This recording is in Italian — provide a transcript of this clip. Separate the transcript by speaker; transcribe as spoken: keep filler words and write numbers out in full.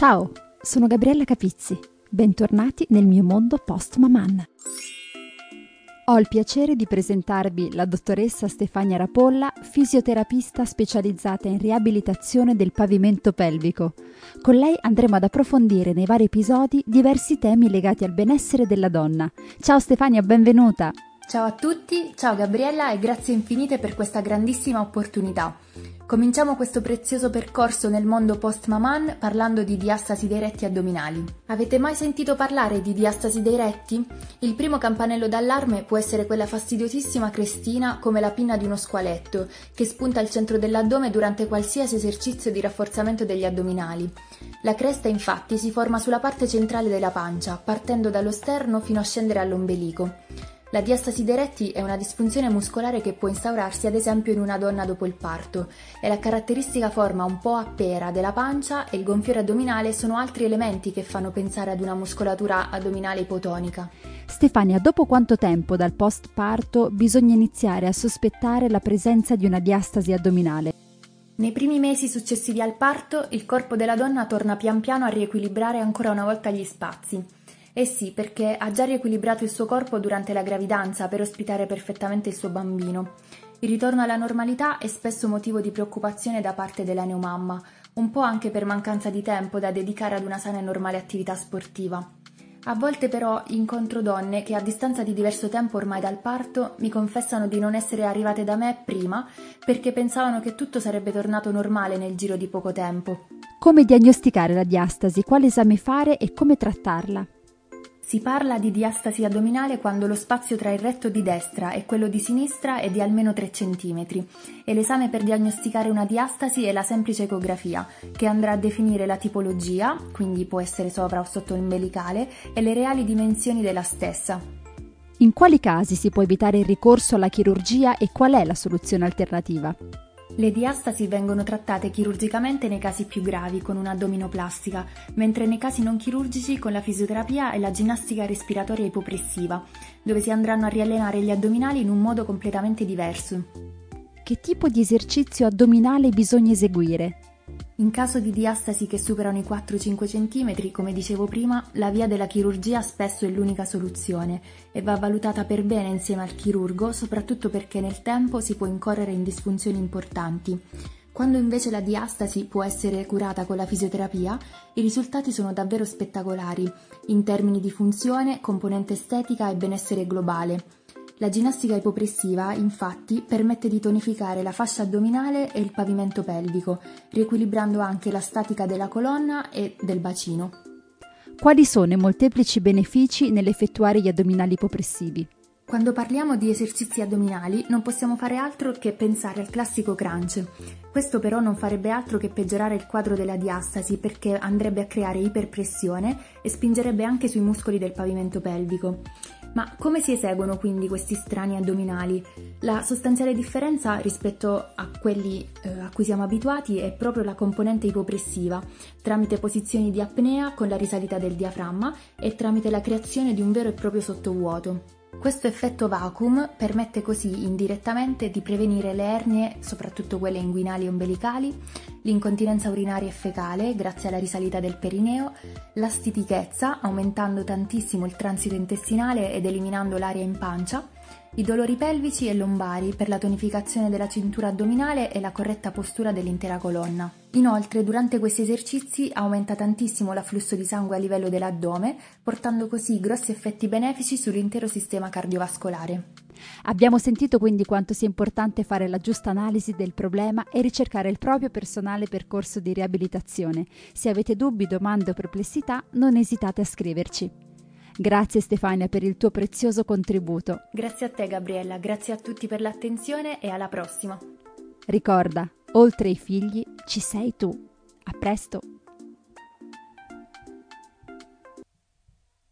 Speaker 1: Ciao, sono Gabriella Capizzi. Bentornati nel mio mondo post-maman. Ho il piacere di presentarvi la dottoressa Stefania Rapolla, fisioterapista specializzata in riabilitazione del pavimento pelvico. Con lei andremo ad approfondire nei vari episodi diversi temi legati al benessere della donna. Ciao Stefania, benvenuta!
Speaker 2: Ciao a tutti, ciao Gabriella e grazie infinite per questa grandissima opportunità. Cominciamo questo prezioso percorso nel mondo post-maman parlando di diastasi dei retti addominali. Avete mai sentito parlare di diastasi dei retti? Il primo campanello d'allarme può essere quella fastidiosissima crestina come la pinna di uno squaletto che spunta al centro dell'addome durante qualsiasi esercizio di rafforzamento degli addominali. La cresta infatti si forma sulla parte centrale della pancia, partendo dallo sterno fino a scendere all'ombelico. La diastasi dei retti è una disfunzione muscolare che può instaurarsi ad esempio in una donna dopo il parto e la caratteristica forma un po' a pera della pancia e il gonfiore addominale sono altri elementi che fanno pensare ad una muscolatura addominale ipotonica.
Speaker 1: Stefania, dopo quanto tempo dal post-parto bisogna iniziare a sospettare la presenza di una diastasi addominale?
Speaker 2: Nei primi mesi successivi al parto il corpo della donna torna pian piano a riequilibrare ancora una volta gli spazi. Eh sì, perché ha già riequilibrato il suo corpo durante la gravidanza per ospitare perfettamente il suo bambino. Il ritorno alla normalità è spesso motivo di preoccupazione da parte della neomamma, un po' anche per mancanza di tempo da dedicare ad una sana e normale attività sportiva. A volte però incontro donne che a distanza di diverso tempo ormai dal parto mi confessano di non essere arrivate da me prima perché pensavano che tutto sarebbe tornato normale nel giro di poco tempo.
Speaker 1: Come diagnosticare la diastasi? Quale esame fare e come trattarla?
Speaker 2: Si parla di diastasi addominale quando lo spazio tra il retto di destra e quello di sinistra è di almeno tre centimetri e l'esame per diagnosticare una diastasi è la semplice ecografia, che andrà a definire la tipologia, quindi può essere sopra o sotto l'ombelicale, e le reali dimensioni della stessa.
Speaker 1: In quali casi si può evitare il ricorso alla chirurgia e qual è la soluzione alternativa?
Speaker 2: Le diastasi vengono trattate chirurgicamente nei casi più gravi con un'addominoplastica, mentre nei casi non chirurgici con la fisioterapia e la ginnastica respiratoria ipopressiva, dove si andranno a riallenare gli addominali in un modo completamente diverso.
Speaker 1: Che tipo di esercizio addominale bisogna eseguire?
Speaker 2: In caso di diastasi che superano i quattro cinque centimetri, come dicevo prima, la via della chirurgia spesso è l'unica soluzione e va valutata per bene insieme al chirurgo, soprattutto perché nel tempo si può incorrere in disfunzioni importanti. Quando invece la diastasi può essere curata con la fisioterapia, i risultati sono davvero spettacolari, in termini di funzione, componente estetica e benessere globale. La ginnastica ipopressiva, infatti, permette di tonificare la fascia addominale e il pavimento pelvico, riequilibrando anche la statica della colonna e del bacino.
Speaker 1: Quali sono i molteplici benefici nell'effettuare gli addominali ipopressivi?
Speaker 2: Quando parliamo di esercizi addominali non possiamo fare altro che pensare al classico crunch. Questo però non farebbe altro che peggiorare il quadro della diastasi perché andrebbe a creare iperpressione e spingerebbe anche sui muscoli del pavimento pelvico. Ma come si eseguono quindi questi strani addominali? La sostanziale differenza rispetto a quelli eh, a cui siamo abituati è proprio la componente ipopressiva, tramite posizioni di apnea con la risalita del diaframma e tramite la creazione di un vero e proprio sottovuoto. Questo effetto vacuum permette così indirettamente di prevenire le ernie, soprattutto quelle inguinali e ombelicali, l'incontinenza urinaria e fecale grazie alla risalita del perineo, la stitichezza aumentando tantissimo il transito intestinale ed eliminando l'aria in pancia, i dolori pelvici e lombari per la tonificazione della cintura addominale e la corretta postura dell'intera colonna. Inoltre, durante questi esercizi aumenta tantissimo l'afflusso di sangue a livello dell'addome, portando così grossi effetti benefici sull'intero sistema cardiovascolare.
Speaker 1: Abbiamo sentito quindi quanto sia importante fare la giusta analisi del problema e ricercare il proprio personale percorso di riabilitazione. Se avete dubbi, domande o perplessità, non esitate a scriverci. Grazie Stefania per il tuo prezioso contributo.
Speaker 2: Grazie a te Gabriella, grazie a tutti per l'attenzione e alla prossima.
Speaker 1: Ricorda, oltre ai figli ci sei tu. A presto!